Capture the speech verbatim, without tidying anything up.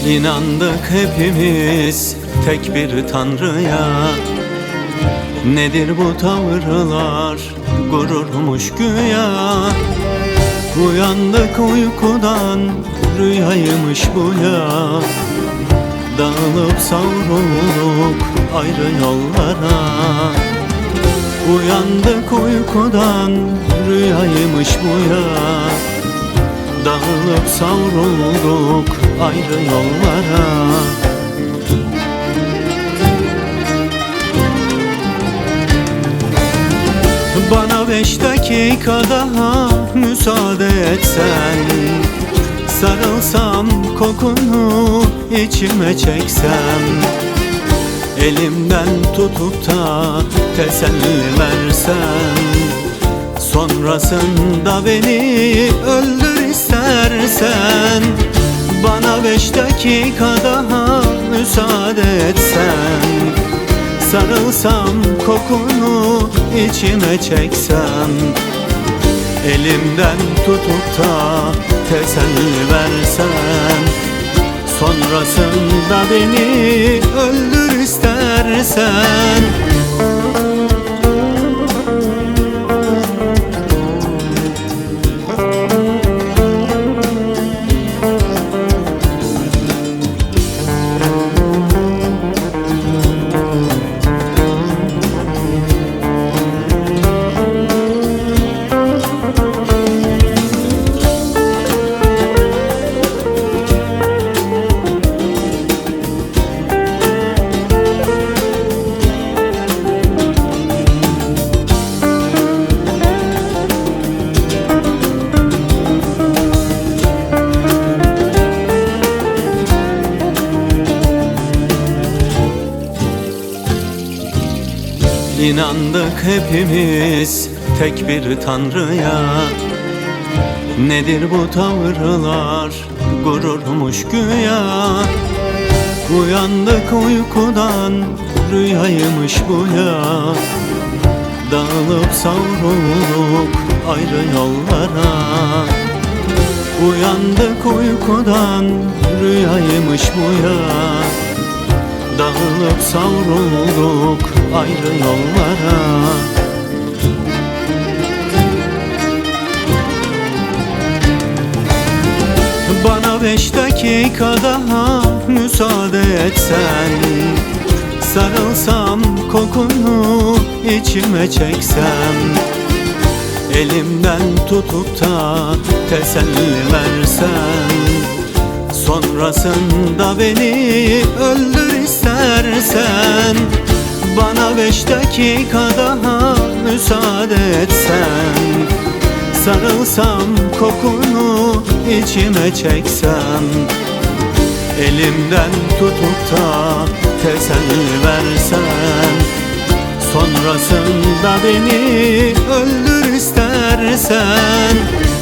İnandık hepimiz tek bir Tanrı'ya. Nedir bu tavırlar, gururmuş güya. Uyandık uykudan, rüyaymış bu ya. Dağılıp savrulduk ayrı yollara. Uyandık uykudan, rüyaymış bu ya. Dağılıp savrulduk ayrı yollara. Bana beş dakika daha müsaade etsen, sarılsam kokunu içime çeksem, elimden tutup da teselli versen, sonrasında beni öldür istersen. Bana beş dakika daha müsaade etsen, sarılsam kokunu içime çeksem, elimden tutup da teselli versen, sonrasında beni öldür istersen. İnandık hepimiz tek bir Tanrı'ya. Nedir bu tavırlar, gururmuş güya. Uyandık uykudan, rüyaymış bu ya. Dağılıp savrulduk ayrı yollara. Uyandık uykudan, rüyaymış bu ya. Dağılıp savrulduk ayrı yollara. Bana beş dakika daha müsaade etsen, sarılsam kokunu içime çeksem, elimden tutup da teselli versen, sonrasında beni öldür istersen. Bana beş dakika daha müsaade etsen, sarılsam kokunu içime çeksem, elimden tutup da teselli versen, sonrasında beni öldür istersen.